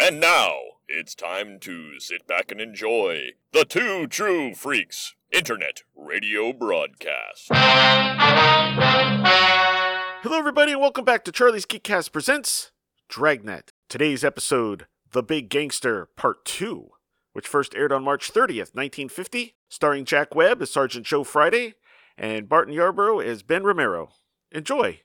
And now, it's time to sit back and enjoy the Two True Freaks Internet Radio Broadcast. Hello, everybody, and welcome back to Charlie's Geekcast Presents Dragnet. Today's episode, The Big Gangster, Part 2, which first aired on March 30th, 1950, starring Jack Webb as Sergeant Joe Friday and Barton Yarborough as Ben Romero. Enjoy!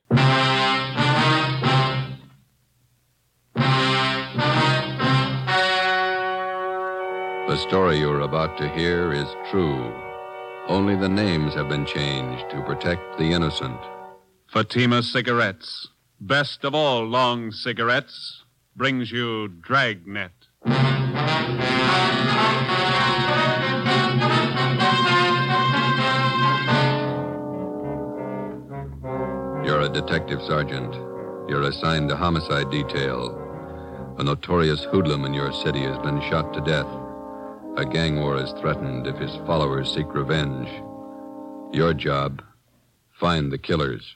The story you're about to hear is true. Only the names have been changed to protect the innocent. Fatima Cigarettes, best of all long cigarettes, brings you Dragnet. You're a detective sergeant. You're assigned to homicide detail. A notorious hoodlum in your city has been shot to death. A gang war is threatened if his followers seek revenge. Your job, find the killers.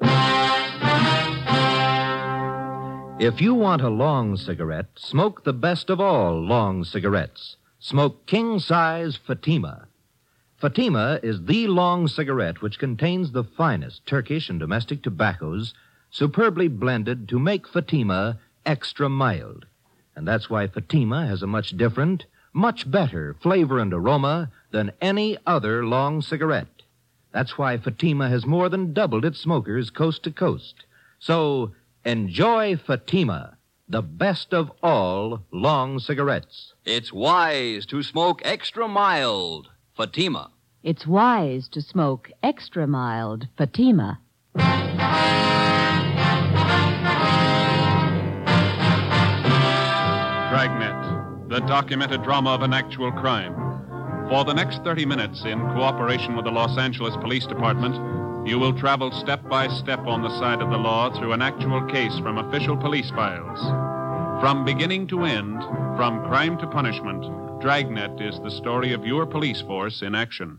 If you want a long cigarette, smoke the best of all long cigarettes. Smoke king-size Fatima. Fatima is the long cigarette which contains the finest Turkish and domestic tobaccos superbly blended to make Fatima extra mild. And that's why Fatima has a much different, much better flavor and aroma than any other long cigarette. That's why Fatima has more than doubled its smokers coast to coast. So, enjoy Fatima, the best of all long cigarettes. It's wise to smoke extra mild Fatima. It's wise to smoke extra mild Fatima. Dragnet, the documented drama of an actual crime. For the next 30 minutes, in cooperation with the Los Angeles Police Department, you will travel step by step on the side of the law through an actual case from official police files. From beginning to end, from crime to punishment, Dragnet is the story of your police force in action.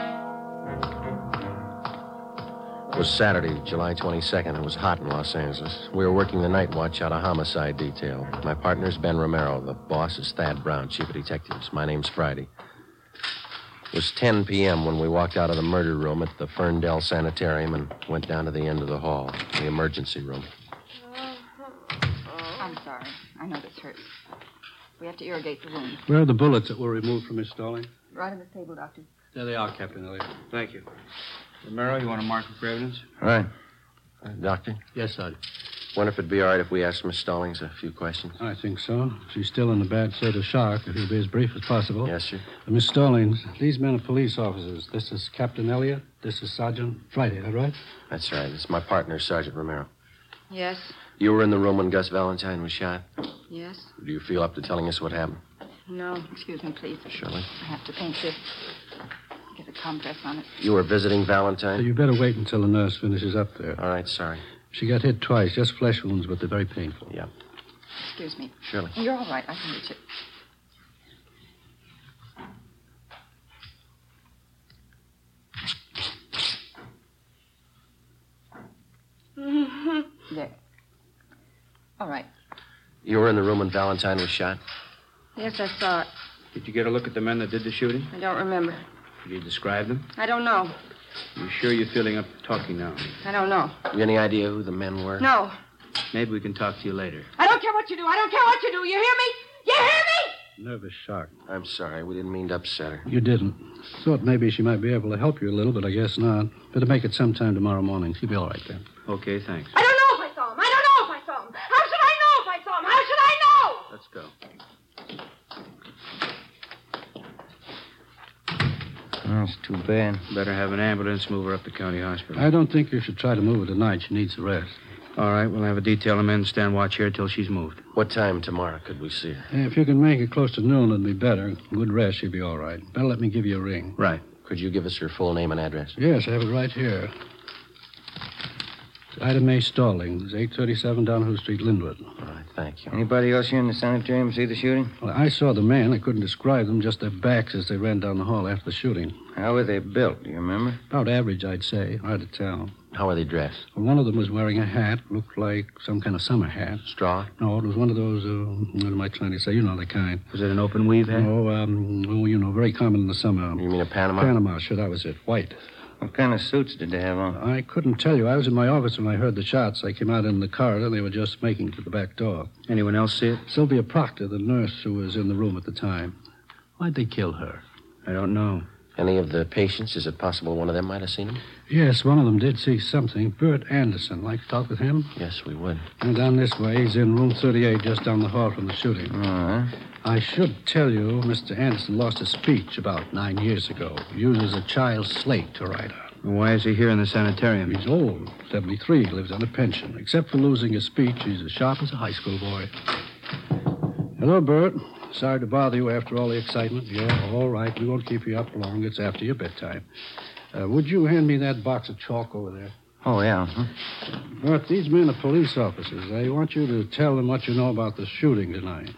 It was Saturday, July 22nd. It was hot in Los Angeles. We were working the night watch out of homicide detail. My partner's Ben Romero. The boss is Thad Brown, chief of detectives. My name's Friday. It was 10 p.m. when we walked out of the murder room at the Ferndale Sanitarium and went down to the end of the hall, the emergency room. I'm sorry. I know this hurts. We have to irrigate the wound. Where are the bullets that were removed from Miss Stalling? Right on the table, Doctor. There they are, Captain Elliott. Thank you. Romero, you want to mark them for evidence? All right. Doctor? Yes, Sergeant. Wonder if it'd be all right if we asked Miss Stallings a few questions. I think so. She's still in a bad state of shock. If you'll be as brief as possible. Yes, sir. Miss Stallings, these men are police officers. This is Captain Elliott. This is Sergeant Friday, that right? That's right. It's my partner, Sergeant Romero. Yes. You were in the room when Gus Valentine was shot? Yes. Do you feel up to telling us what happened? No. Excuse me, please. Surely. I have to paint this. Get a compress on it. You were visiting Valentine? So you better wait until the nurse finishes up there. All right, sorry. She got hit twice, just flesh wounds, but they're very painful. Yeah. Excuse me. Surely. You're all right. I can reach it. There. All right. You were in the room when Valentine was shot? Yes, I saw it. Did you get a look at the men that did the shooting? I don't remember. Could you describe them? I don't know. You sure you're feeling up to talking now? I don't know. You any idea who the men were? No. Maybe we can talk to you later. I don't care what you do. I don't care what you do. You hear me? You hear me? Nervous shock. I'm sorry. We didn't mean to upset her. You didn't. Thought maybe she might be able to help you a little, but I guess not. Better make it sometime tomorrow morning. She'll be all right then. Okay, thanks. I don't know if I saw him. I don't know if I saw him. How should I know if I saw him? How should I know? Let's go. That's too bad. Better have an ambulance move her up to county hospital. I don't think you should try to move her tonight. She needs a rest. All right, we'll have a detail of men stand watch here till she's moved. What time tomorrow could we see her? If you can make it close to noon, it'd be better. Good rest, she'll be all right. Better let me give you a ring. Right. Could you give us her full name and address? Yes, I have it right here. It's Ida Mae Stallings, 837 Downhill Street, Linwood. All right, thank you. Anybody else here in the sanitarium see the shooting? Well, I saw the men. I couldn't describe them, just their backs as they ran down the hall after the shooting. How were they built, do you remember? About average, I'd say. Hard to tell. How are they dressed? Well, one of them was wearing a hat, looked like some kind of summer hat. Straw? No, it was one of those, what am I trying to say? You know the kind. Was it an open weave hat? No, very common in the summer. You mean a Panama? Panama, sure, that was it. White. What kind of suits did they have on? I couldn't tell you. I was in my office when I heard the shots. I came out in the corridor. They were just making to the back door. Anyone else see it? Sylvia Proctor, the nurse who was in the room at the time. Why'd they kill her? I don't know. Any of the patients? Is it possible one of them might have seen him? Yes, one of them did see something. Bert Anderson. Like to talk with him? Yes, we would. And down this way, he's in room 38, just down the hall from the shooting. All right. I should tell you, Mr. Anderson lost his speech about 9 years ago. He uses a child's slate to write on. Why is he here in the sanitarium? He's old, 73, lives on a pension. Except for losing his speech, he's as sharp as a high school boy. Hello, Bert. Sorry to bother you after all the excitement. Yeah, all right. We won't keep you up long. It's after your bedtime. Would you hand me that box of chalk over there? Oh, yeah. Bert, these men are police officers. I want you to tell them what you know about the shooting tonight.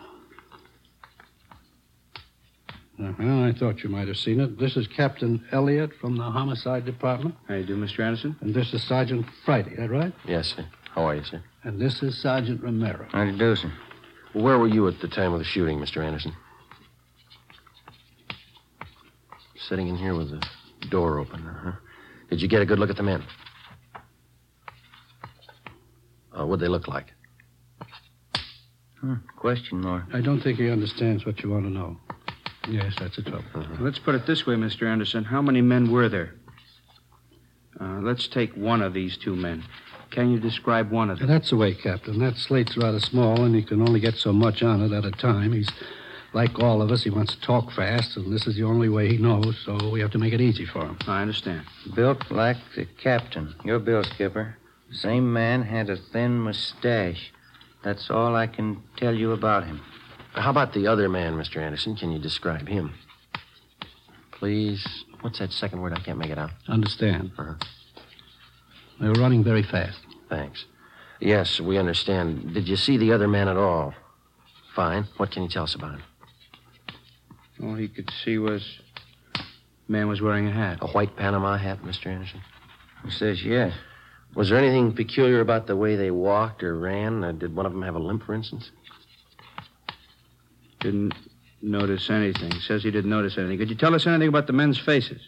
I thought you might have seen it. This is Captain Elliott from the Homicide Department. How you do, Mr. Anderson? And this is Sergeant Friday, that right? Yes, sir. How are you, sir? And this is Sergeant Romero. How do you do, sir? Where were you at the time of the shooting, Mr. Anderson? Sitting in here with the door open, huh? Did you get a good look at the men? What'd they look like? Question mark. I don't think he understands what you want to know. Yes, that's the trouble. Let's put it this way, Mr. Anderson. How many men were there? Let's take one of these two men. Can you describe one of them? That's the way, Captain. That slate's rather small, and he can only get so much on it at a time. He's like all of us. He wants to talk fast, and this is the only way he knows, so we have to make it easy for him. I understand. Built like the captain. Your bill, Skipper. Same man had a thin mustache. That's all I can tell you about him. How about the other man, Mr. Anderson? Can you describe him? Please. What's that second word? I can't make it out. Understand. Uh-huh. They were running very fast. Thanks. Yes, we understand. Did you see the other man at all? Fine. What can you tell us about him? All he could see was... man was wearing a hat. A white Panama hat, Mr. Anderson? He says yes. Was there anything peculiar about the way they walked or ran? Did one of them have a limp, for instance? Didn't notice anything. Says he didn't notice anything. Could you tell us anything about the men's faces?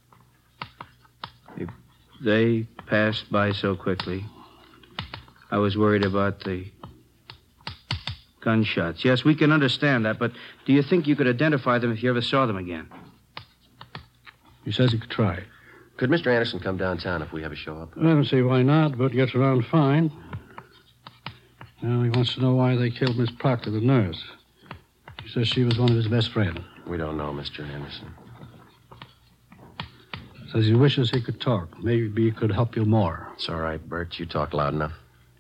They passed by so quickly. I was worried about the gunshots. Yes, we can understand that, but do you think you could identify them if you ever saw them again? He says he could try. Could Mr. Anderson come downtown if we ever show up? I don't see why not, but gets around fine. Now he wants to know why they killed Miss Proctor, the nurse. He says she was one of his best friends. We don't know, Mr. Anderson. Says he wishes he could talk. Maybe he could help you more. It's all right, Bert. You talk loud enough.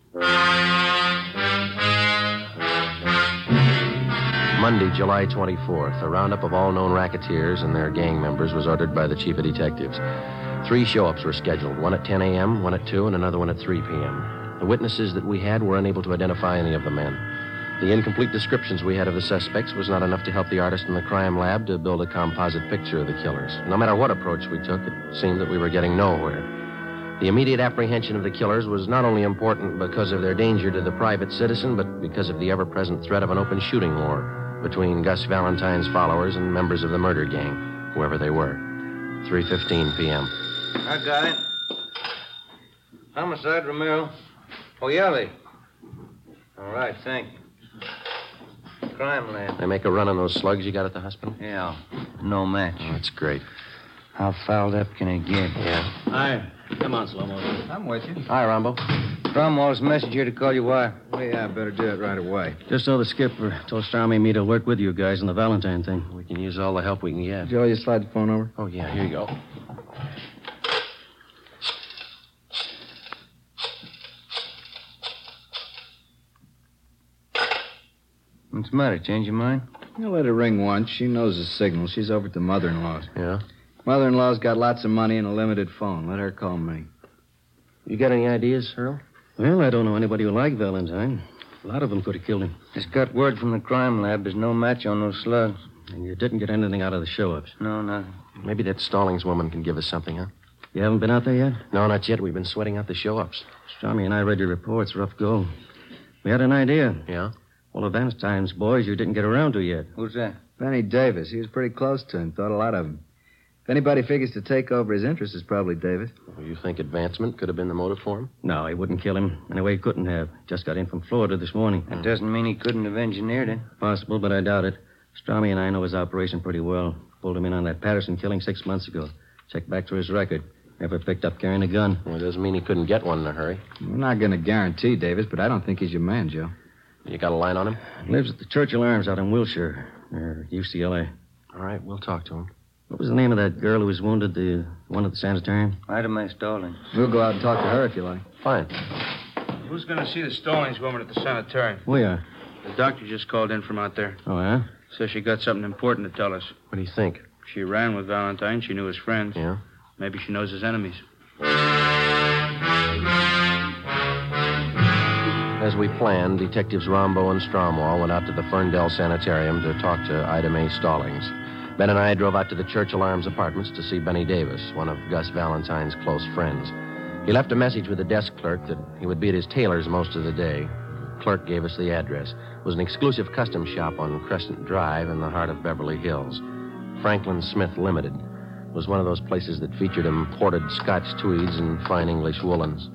Monday, July 24th, a roundup of all known racketeers and their gang members was ordered by the chief of detectives. 3 show-ups were scheduled, one at 10 a.m., one at 2, and another one at 3 p.m. The witnesses that we had were unable to identify any of the men. The incomplete descriptions we had of the suspects was not enough to help the artist in the crime lab to build a composite picture of the killers. No matter what approach we took, it seemed that we were getting nowhere. The immediate apprehension of the killers was not only important because of their danger to the private citizen, but because of the ever-present threat of an open shooting war between Gus Valentine's followers and members of the murder gang, whoever they were. 3:15 p.m. I got it. Homicide, Romero. Oh, Yelly. All right, thank you. Crime lab. They make a run on those slugs you got at the hospital? Yeah, no match. Oh, that's great. How fouled up can it get? Yeah. Hi. Come on, Slow-Mo. I'm with you. Hi, Rambo. Cromwell's message here to call you why? Well, yeah, I better do it right away. Just so the skipper told Starmy and me to work with you guys on the Valentine thing. We can use all the help we can get. Joe, you slide the phone over? Oh, yeah, here you go. What's the matter? Change your mind? You let her ring once. She knows the signal. She's over at the mother-in-law's. Yeah? Mother-in-law's got lots of money and a limited phone. Let her call me. You got any ideas, Earl? Well, I don't know anybody who liked Valentine. A lot of them could have killed him. Just got word from the crime lab. There's no match on those slugs. And you didn't get anything out of the show-ups. No, nothing. Maybe that Stallings woman can give us something, huh? You haven't been out there yet? No, not yet. We've been sweating out the show-ups. Stormy and I read your reports. Rough go. We had an idea. Yeah? One of Valentine's boys you didn't get around to yet. Who's that? Benny Davis. He was pretty close to him. Thought a lot of him. If anybody figures to take over his interests, it's probably Davis. Well, you think advancement could have been the motive for him? No, he wouldn't kill him. Anyway, he couldn't have. Just got in from Florida this morning. That doesn't mean he couldn't have engineered it. Possible, but I doubt it. Stormy and I know his operation pretty well. Pulled him in on that Patterson killing 6 months ago. Checked back through his record. Never picked up carrying a gun. Well, it doesn't mean he couldn't get one in a hurry. We're not going to guarantee, Davis, but I don't think he's your man, Joe. You got a line on him? Lives at the Churchill Arms out in Wilshire, near UCLA. All right, we'll talk to him. What was the name of that girl who was wounded, the one at the sanitarium? Ida Mae Stallings. We'll go out and talk to her if you like. Fine. Who's going to see the Stallings woman at the sanitarium? We are. The doctor just called in from out there. Oh, yeah? Says she got something important to tell us. What do you think? She ran with Valentine. She knew his friends. Yeah? Maybe she knows his enemies. As we planned, Detectives Rombo and Stromwall went out to the Ferndale Sanitarium to talk to Ida Mae Stallings. Ben and I drove out to the Churchill Arms apartments to see Benny Davis, one of Gus Valentine's close friends. He left a message with the desk clerk that he would be at his tailor's most of the day. The clerk gave us the address. It was an exclusive custom shop on Crescent Drive in the heart of Beverly Hills. Franklin Smith Limited was one of those places that featured imported Scotch tweeds and fine English woolens.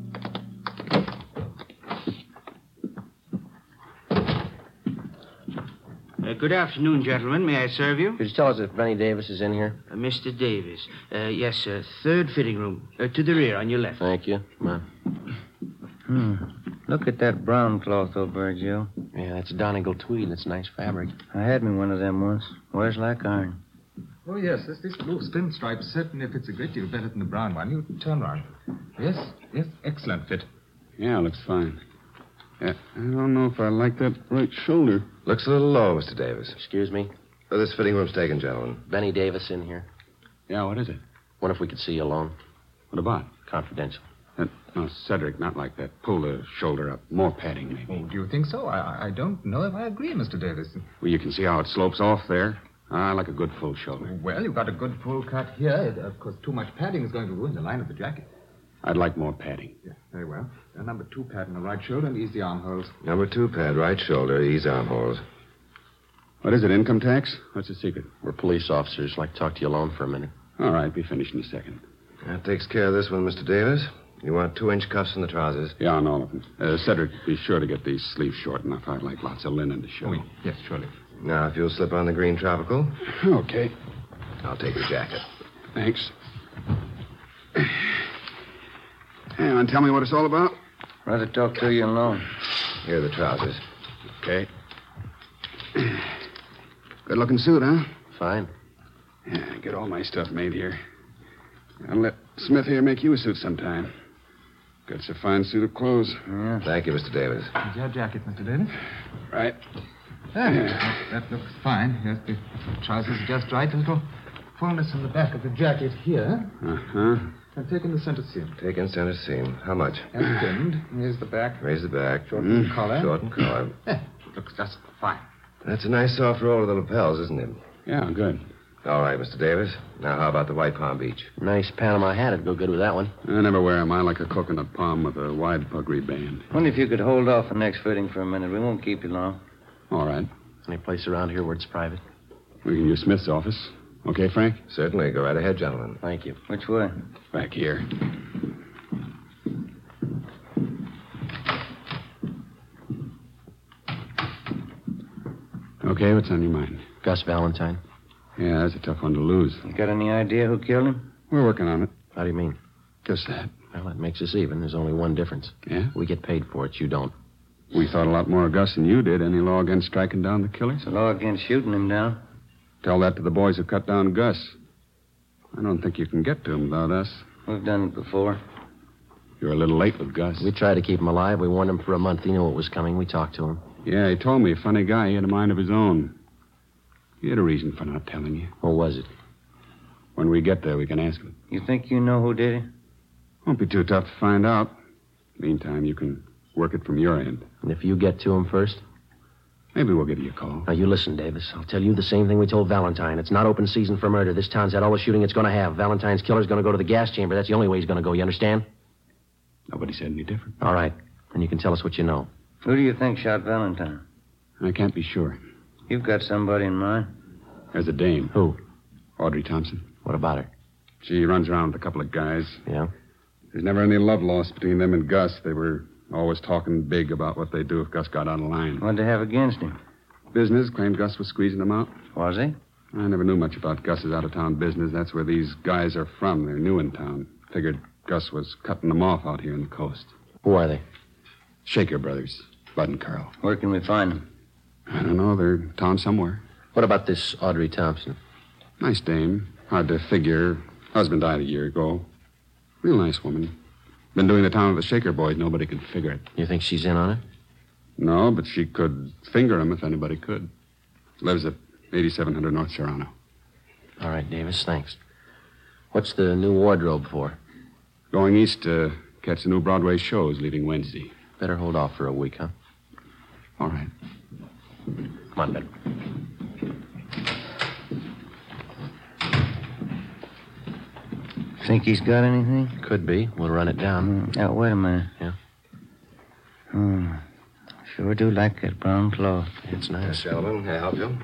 Good afternoon, gentlemen. May I serve you? Could you tell us if Benny Davis is in here? Mr. Davis. Yes, sir. Third fitting room. To the rear, on your left. Thank you. Come on. Look at that brown cloth over there, Joe. Yeah, that's Donegal tweed. It's nice fabric. I had me one of them once. Wears like iron. Oh, yes. This blue pinstripe certainly fits a great deal better than the brown one. You turn round. Yes, excellent fit. Yeah, looks fine. I don't know if I like that right shoulder. Looks a little low, Mr. Davis. Excuse me? This fitting room's taken, gentlemen. Benny Davis in here. Yeah, what is it? Wonder if we could see you alone. What about? Confidential. No, Cedric, not like that. Pull the shoulder up. More padding, maybe. Oh, do you think so? I don't know if I agree, Mr. Davis. Well, you can see how it slopes off there. I like a good full shoulder. Well, you've got a good full cut here. Of course, too much padding is going to ruin the line of the jacket. I'd like more padding. Yeah, very well. A number 2 pad on the right shoulder and ease the armholes. Number 2 pad, right shoulder, ease armholes. What is it, income tax? What's the secret? We're police officers. Like to talk to you alone for a minute. All right, be finished in a second. That takes care of this one, Mr. Davis. You want 2-inch cuffs in the trousers? Yeah, on all of them. Cedric, be sure to get these sleeves short enough. I'd like lots of linen to show. Oh, yes, surely. Now, if you'll slip on the green tropical. Okay. I'll take your jacket. Thanks. Hey, want to tell me what it's all about? Rather talk to you alone. Here are the trousers. Okay. Good-looking suit, huh? Fine. Yeah, get all my stuff made here. I'll let Smith here make you a suit sometime. Got a fine suit of clothes. Yeah. Thank you, Mr. Davis. Is your jacket, Mr. Davis? Right. That looks fine. Yes, the trousers are just right. A little fullness in the back of the jacket here. Uh-huh. And take in the center seam. Take in center seam. How much? And pinned. Here's the back. Raise the back. Shorten the collar. Shorten collar. Looks just fine. That's a nice soft roll of the lapels, isn't it? Yeah, good. All right, Mr. Davis. Now, how about the White Palm Beach? Nice Panama hat would go good with that one. I never wear them. I like a coconut palm with a wide puggree band. Wonder if you could hold off the next fitting for a minute. We won't keep you long. All right. Any place around here where it's private? We can use Smith's office. Okay, Frank? Certainly. Go right ahead, gentlemen. Thank you. Which way? Back here. Okay, what's on your mind? Gus Valentine. Yeah, that's a tough one to lose. You got any idea who killed him? We're working on it. How do you mean? Just that. Well, that makes us even. There's only one difference. Yeah? We get paid for it. You don't. We thought a lot more of Gus than you did. Any law against striking down the killers? The law against shooting him down. Tell that to the boys who cut down Gus. I don't think you can get to him without us. We've done it before. You're a little late with Gus. We tried to keep him alive. We warned him for a month. He knew what was coming. We talked to him. Yeah, he told me. Funny guy. He had a mind of his own. He had a reason for not telling you. What was it? When we get there, we can ask him. You think you know who did it? Won't be too tough to find out. Meantime, you can work it from your end. And if you get to him first? Maybe we'll give you a call. Now, you listen, Davis. I'll tell you the same thing we told Valentine. It's not open season for murder. This town's had all the shooting it's going to have. Valentine's killer's going to go to the gas chamber. That's the only way he's going to go. You understand? Nobody said any different. All right. Then you can tell us what you know. Who do you think shot Valentine? I can't be sure. You've got somebody in mind? There's a dame. Who? Audrey Thompson. What about her? She runs around with a couple of guys. Yeah? There's never any love lost between them and Gus. They were always talking big about what they'd do if Gus got out of line. What'd they have against him? Business claimed Gus was squeezing them out. Was he? I never knew much about Gus's out-of-town business. That's where these guys are from. They're new in town. Figured Gus was cutting them off out here on the coast. Who are they? Shaker brothers, Bud and Carl. Where can we find them? I don't know. They're in town somewhere. What about this Audrey Thompson? Nice dame. Hard to figure. Husband died a year ago. Real nice woman. Been doing the town with the Shaker boys. Nobody can figure it. You think she's in on it? No, but she could finger him if anybody could. Lives at 8700 North Serrano. All right, Davis, thanks. What's the new wardrobe for? Going east to catch the new Broadway shows leaving Wednesday. Better hold off for a week, huh? All right. Come on, Ben. Think he's got anything? Could be. We'll run it down. Now, wait a minute. Yeah? Sure do like that brown cloth. It's nice. Gentlemen, may I help you?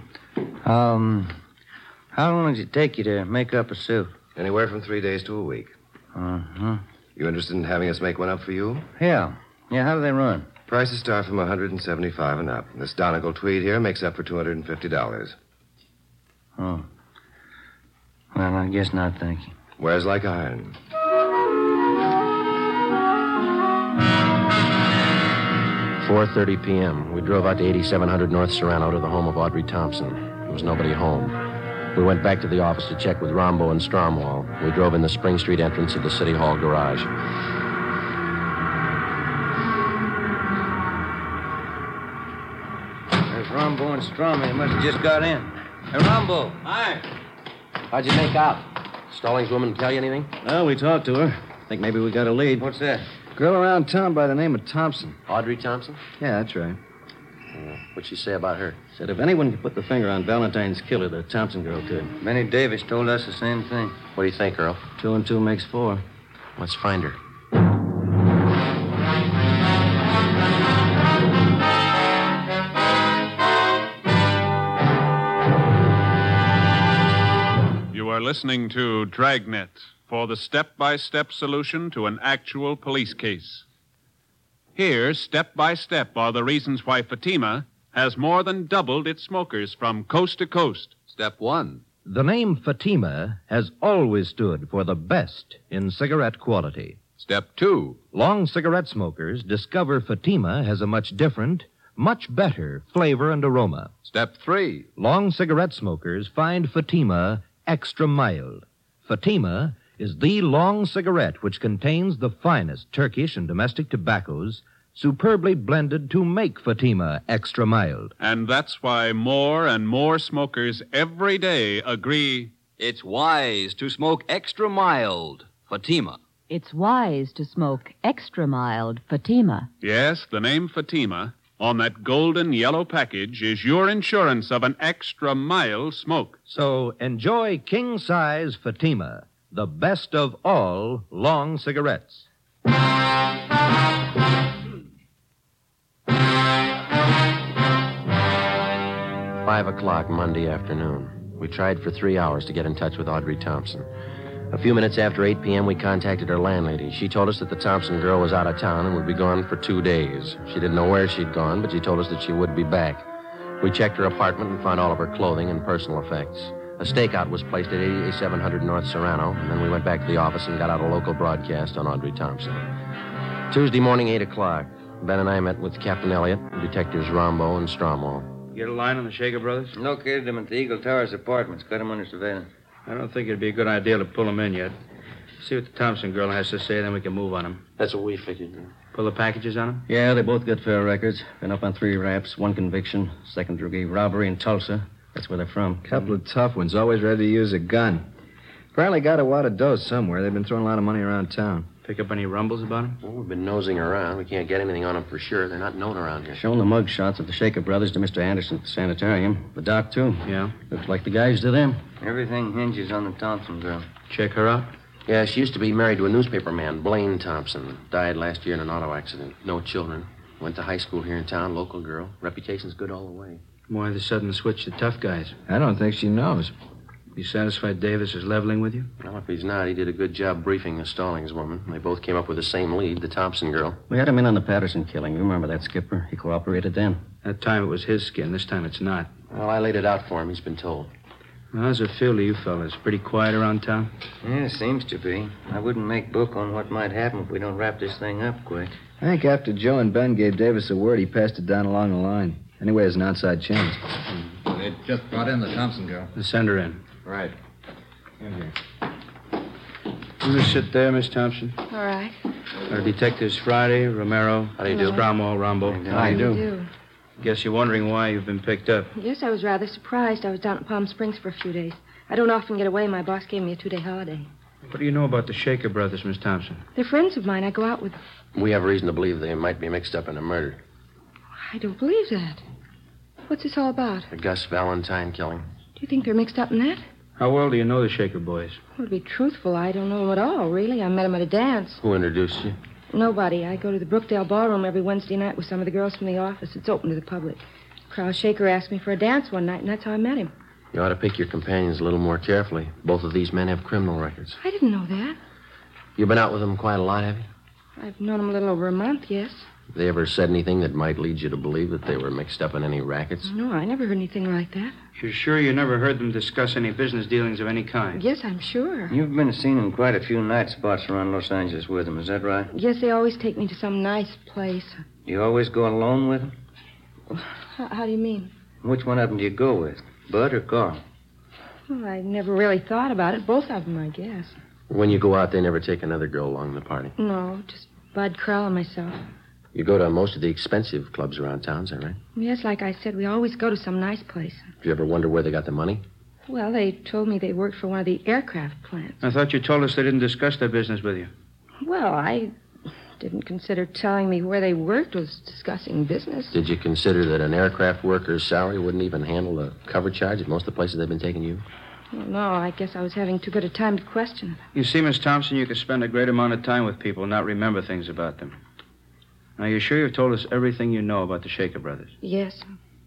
How long does it take you to make up a suit? Anywhere from 3 days to a week. Uh-huh. You interested in having us make one up for you? Yeah. Yeah, how do they run? Prices start from $175 and up. This Donegal tweed here makes up for $250. Oh. Well, I guess not, thank you. Wears like iron. $4:30 p.m. We drove out to 8700 North Serrano to the home of Audrey Thompson. There was nobody home. We went back to the office to check with Rombo and Stromwall. We drove in the Spring Street entrance of the City Hall garage. There's Rombo and Strawman. They must have just got in. Hey, Rombo. Hi. How'd you make out? Stallings woman tell you anything? Well, we talked to her. Think maybe we got a lead. What's that? Girl around town by the name of Thompson. Audrey Thompson? Yeah, that's right. What'd she say about her? Said if anyone could put the finger on Valentine's killer, the Thompson girl could. Benny Davis told us the same thing. What do you think, Earl? 2 and 2 makes 4. Let's find her. You are listening to Dragnet for the step-by-step solution to an actual police case. Here, step by step, are the reasons why Fatima has more than doubled its smokers from coast to coast. Step 1. The name Fatima has always stood for the best in cigarette quality. Step 2. Long cigarette smokers discover Fatima has a much different, much better flavor and aroma. Step 3. Long cigarette smokers find Fatima extra mild. Fatima is the long cigarette which contains the finest Turkish and domestic tobaccos superbly blended to make Fatima extra mild. And that's why more and more smokers every day agree it's wise to smoke extra mild Fatima. It's wise to smoke extra mild Fatima. Yes, the name Fatima on that golden yellow package is your insurance of an extra mild smoke. So enjoy king-size Fatima, the best of all long cigarettes. 5:00 Monday afternoon. We tried for 3 hours to get in touch with Audrey Thompson. A few minutes after 8 p.m., we contacted her landlady. She told us that the Thompson girl was out of town and would be gone for 2 days. She didn't know where she'd gone, but she told us that she would be back. We checked her apartment and found all of her clothing and personal effects. A stakeout was placed at 8700 North Serrano, and then we went back to the office and got out a local broadcast on Audrey Thompson. Tuesday morning, 8 o'clock. Ben and I met with Captain Elliott, Detectives Rombo and Stromwall. Get a line on the Shaker brothers? Located them at the Eagle Towers apartments. Got them under surveillance. I don't think it'd be a good idea to pull them in yet. See what the Thompson girl has to say, then we can move on them. That's what we figured. Pull the packages on them? Yeah, they both got fair records. Been up on 3 raps, 1 conviction, second-degree robbery in Tulsa. That's where they're from. Couple of tough ones, always ready to use a gun. Apparently got a wad of dough somewhere. They've been throwing a lot of money around town. Pick up any rumbles about him? Well, we've been nosing around. We can't get anything on them for sure. They're not known around here. Shown the mug shots of the Shaker brothers to Mr. Anderson at the sanitarium. The doc, too. Yeah? Looks like the guys to them. Everything hinges on the Thompson girl. Check her out? Yeah, she used to be married to a newspaper man, Blaine Thompson. Died last year in an auto accident. No children. Went to high school here in town, local girl. Reputation's good all the way. Why the sudden switch to tough guys? I don't think she knows. You satisfied Davis is leveling with you? Well, if he's not, he did a good job briefing the Stallings woman. They both came up with the same lead, the Thompson girl. We had him in on the Patterson killing. You remember that, Skipper? He cooperated then. That time it was his skin. This time it's not. Well, I laid it out for him. He's been told. Well, how's it feel to you fellas? Pretty quiet around town? Yeah, seems to be. I wouldn't make book on what might happen if we don't wrap this thing up quick. I think after Joe and Ben gave Davis a word, he passed it down along the line. Anyway, there's an outside chance. They just brought in the Thompson girl. Send her in. Right. In here. You just sit there, Miss Thompson. All right. Our detectives Friday, Romero, How do you do? Stramo, Rambo. How do you do? Guess you're wondering why you've been picked up. Yes, I was rather surprised. I was down at Palm Springs for a few days. I don't often get away. My boss gave me a 2-day holiday. What do you know about the Shaker brothers, Miss Thompson? They're friends of mine. I go out with them. We have reason to believe they might be mixed up in a murder. I don't believe that. What's this all about? The Gus Valentine killing. Do you think they're mixed up in that? How well do you know the Shaker boys? Well, to be truthful, I don't know them at all, really. I met them at a dance. Who introduced you? Nobody. I go to the Brookdale Ballroom every Wednesday night with some of the girls from the office. It's open to the public. Carl Shaker asked me for a dance one night, and that's how I met him. You ought to pick your companions a little more carefully. Both of these men have criminal records. I didn't know that. You've been out with them quite a lot, have you? I've known them a little over a month, yes. Have they ever said anything that might lead you to believe that they were mixed up in any rackets? No, I never heard anything like that. You're sure you never heard them discuss any business dealings of any kind? Yes, I'm sure. You've been seen in quite a few night spots around Los Angeles with them, is that right? Yes, they always take me to some nice place. You always go alone with them? How do you mean? Which one of them do you go with, Bud or Carl? Well, I never really thought about it. Both of them, I guess. When you go out, they never take another girl along the party. No, just Bud, Carl, and myself. You go to most of the expensive clubs around town, is that right? Yes, like I said, we always go to some nice place. Do you ever wonder where they got the money? Well, they told me they worked for one of the aircraft plants. I thought you told us they didn't discuss their business with you. Well, I didn't consider telling me where they worked was discussing business. Did you consider that an aircraft worker's salary wouldn't even handle the cover charge at most of the places they've been taking you? Well, no, I guess I was having too good a time to question it. You see, Miss Thompson, you could spend a great amount of time with people and not remember things about them. Now, you're sure you've told us everything you know about the Shaker brothers? Yes.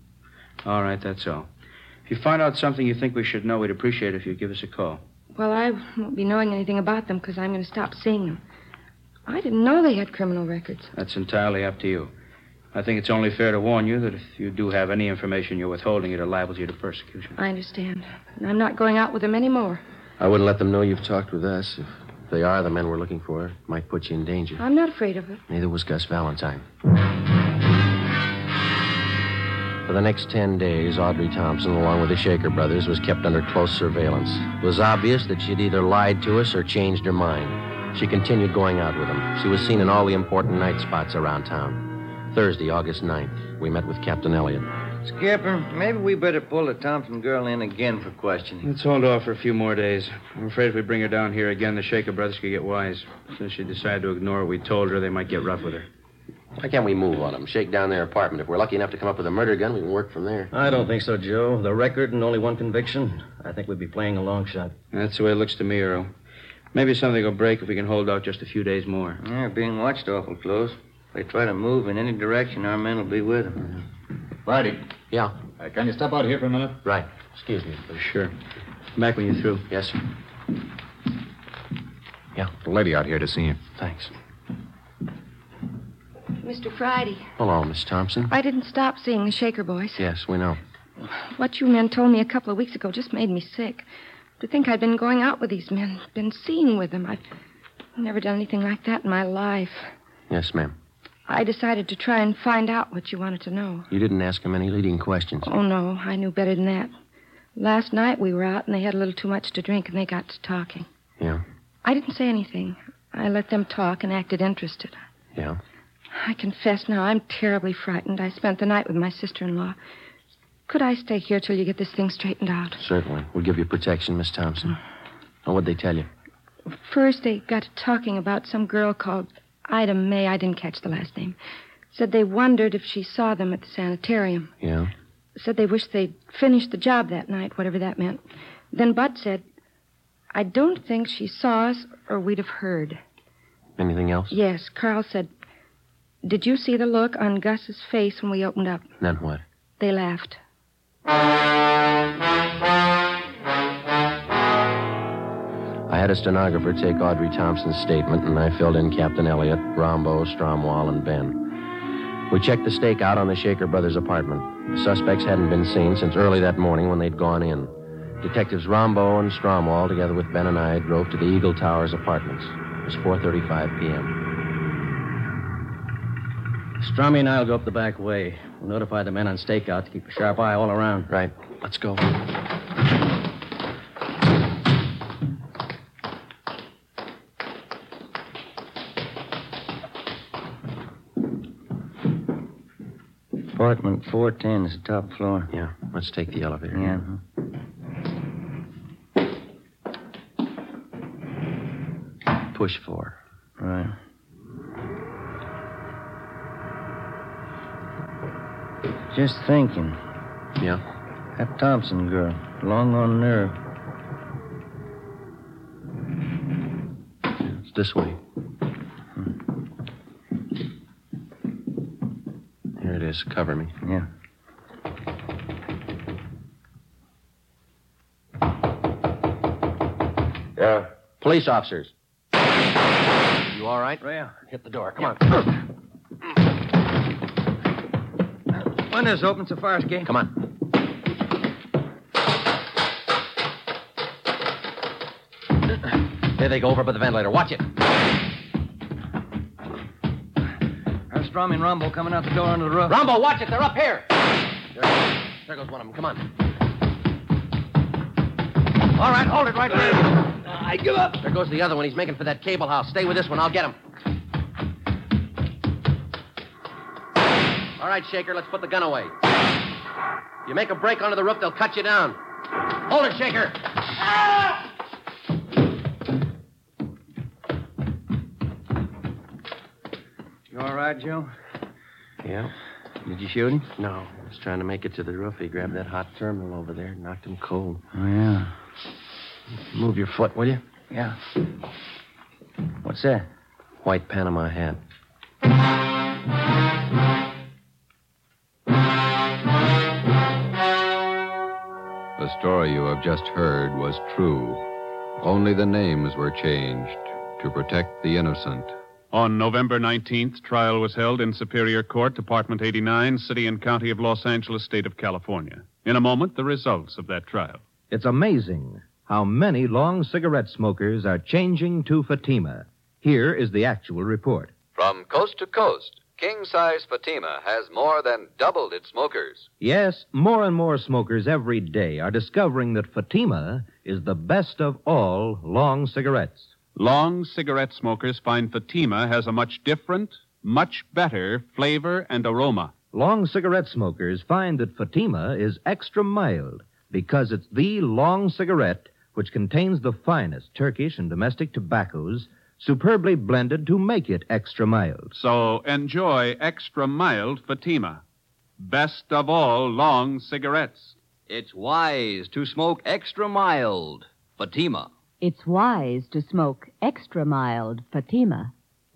All right, that's all. If you find out something you think we should know, we'd appreciate it if you'd give us a call. Well, I won't be knowing anything about them because I'm going to stop seeing them. I didn't know they had criminal records. That's entirely up to you. I think it's only fair to warn you that if you do have any information you're withholding, it liables you to persecution. I understand. And I'm not going out with them anymore. I wouldn't let them know you've talked with us. If they are the men we're looking for, it might put you in danger. I'm not afraid of it. Neither was Gus Valentine. For the next 10 days, Audrey Thompson, along with the Shaker brothers, was kept under close surveillance. It was obvious that she'd either lied to us or changed her mind. She continued going out with them. She was seen in all the important night spots around town. Thursday, August 9th, we met with Captain Elliott. Skipper, maybe we better pull the Thompson girl in again for questioning. Let's hold off for a few more days. I'm afraid if we bring her down here again, the Shaker brothers could get wise. Since she decided to ignore what we told her, they might get rough with her. Why can't we move on them? Shake down their apartment. If we're lucky enough to come up with a murder gun, we can work from there. I don't think so, Joe. The record and only one conviction. I think we'd be playing a long shot. That's the way it looks to me, Earl. Maybe something will break if we can hold out just a few days more. Yeah, being watched awful close. If they try to move in any direction, our men will be with them. Friday. Yeah? Can you step out here for a minute? Right. Excuse me. Sure. Come back when you're through. Yes, sir. Yeah. The lady out here to see you. Thanks. Mr. Friday. Hello, Miss Thompson. I didn't stop seeing the Shaker boys. Yes, we know. What you men told me a couple of weeks ago just made me sick. To think I'd been going out with these men, been seeing with them. I've never done anything like that in my life. Yes, ma'am. I decided to try and find out what you wanted to know. You didn't ask him any leading questions. Oh, no. I knew better than that. Last night we were out and they had a little too much to drink and they got to talking. Yeah? I didn't say anything. I let them talk and acted interested. Yeah? I confess now I'm terribly frightened. I spent the night with my sister-in-law. Could I stay here till you get this thing straightened out? Certainly. We'll give you protection, Miss Thompson. Now, what'd they tell you? First, they got to talking about some girl called Ida May. I didn't catch the last name. Said they wondered if she saw them at the sanitarium. Yeah? Said they wished they'd finished the job that night, whatever that meant. Then Bud said, I don't think she saw us or we'd have heard. Anything else? Yes, Carl said, did you see the look on Gus's face when we opened up? Then what? They laughed. I had a stenographer take Audrey Thompson's statement, and I filled in Captain Elliott, Rombo, Stromwall, and Ben. We checked the stakeout on the Shaker brothers' apartment. The suspects hadn't been seen since early that morning when they'd gone in. Detectives Rombo and Stromwall, together with Ben and I, drove to the Eagle Towers apartments. It was 4:35 p.m. Strummy and I'll go up the back way. We'll notify the men on stakeout to keep a sharp eye all around. Right. Let's go. Apartment 410 is the top floor. Yeah, let's take the elevator. Yeah. Push 4. Right. Just thinking. Yeah? That Thompson girl, long on nerve. It's this way. Here it is. Cover me. Yeah. Yeah. Police officers. You all right? Yeah. Hit the door. Come on. Window's open so far, escape. Come on. There they go over by the ventilator. Watch it. There's Strummy and Rombo coming out the door under the roof. Rombo, watch it. They're up here. There goes one of them. Come on. All right, hold it right there. I give up. There goes the other one. He's making for that cable house. Stay with this one. I'll get him. All right, Shaker, let's put the gun away. You make a break onto the roof, they'll cut you down. Hold it, Shaker. Ah! You all right, Joe? Yeah. Did you shoot him? No. I was trying to make it to the roof. He grabbed that hot terminal over there and knocked him cold. Oh, yeah. Move your foot, will you? Yeah. What's that? White Panama hat. The story you have just heard was true. Only the names were changed to protect the innocent. On November 19th, trial was held in Superior Court, Department 89, City and County of Los Angeles, State of California. In a moment, the results of that trial. It's amazing how many long cigarette smokers are changing to Fatima. Here is the actual report. From coast to coast, king-size Fatima has more than doubled its smokers. Yes, more and more smokers every day are discovering that Fatima is the best of all long cigarettes. Long cigarette smokers find Fatima has a much different, much better flavor and aroma. Long cigarette smokers find that Fatima is extra mild because it's the long cigarette which contains the finest Turkish and domestic tobaccos superbly blended to make it extra mild. So enjoy extra mild Fatima. Best of all long cigarettes. It's wise to smoke extra mild Fatima. It's wise to smoke extra mild Fatima.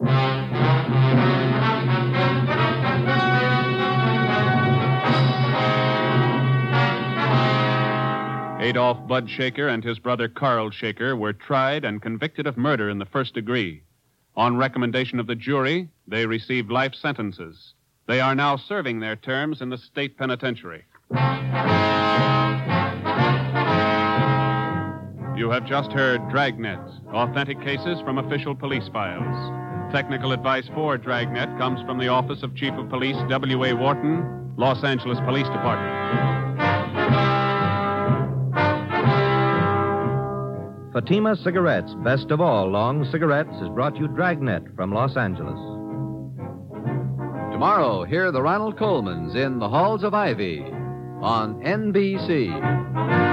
Adolph Bud Shaker and his brother Carl Shaker were tried and convicted of murder in the first degree. On recommendation of the jury, they received life sentences. They are now serving their terms in the state penitentiary. You have just heard Dragnet, authentic cases from official police files. Technical advice for Dragnet comes from the Office of Chief of Police W.A. Wharton, Los Angeles Police Department. Fatima Cigarettes, best of all long cigarettes, has brought you Dragnet from Los Angeles. Tomorrow, hear the Ronald Colemans in The Halls of Ivy on NBC.